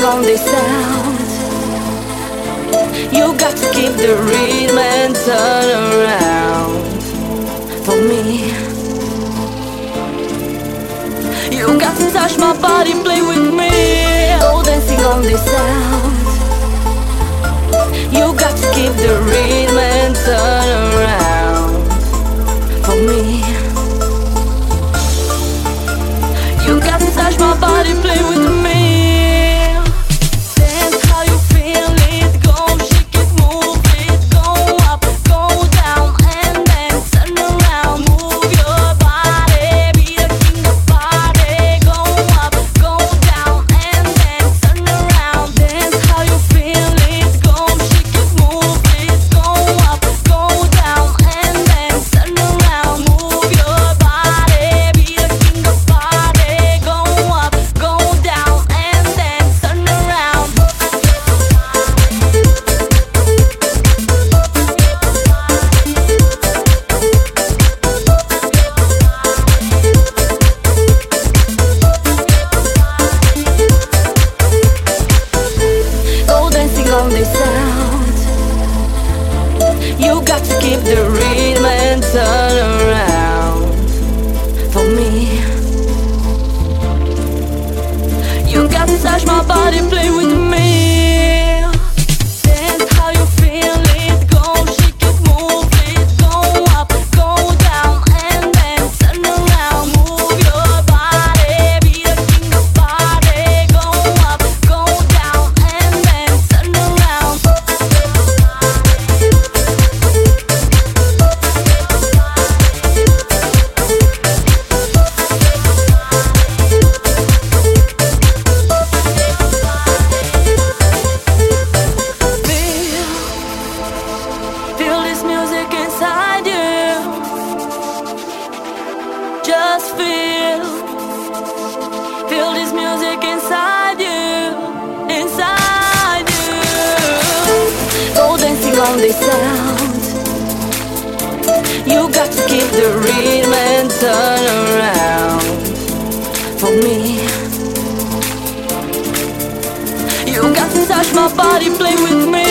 on this sound. You got to keep the rhythm and turn around for me. You got to touch my body, play with me. Go dancing on this sound. You got to keep the rhythm and turn around for me. You got to touch my body, play with me. Dance how you feel it, go shake it, move it, go up, go down, and then turn around. Move your body, be the king of party. Go up, go down, and then turn around. Dance how you feel it, go shake it, move it, go up, go down, and then turn around. Move your body, be the king of party. Go up, go down, and then turn around. Go dancing on this sound. You got to keep the rhythm and turn around for me. You got to touch my body, play with me. Dance how you feel it, go shake it, move it, go up, go down, and then turn around. Move your body, be the king of party. Go up, go down, and then turn around. Feel this music inside you. Just feel this music inside you, inside you. Go dancing on this sound. You got to keep the rhythm and turn around for me. You got to touch my body, play with me.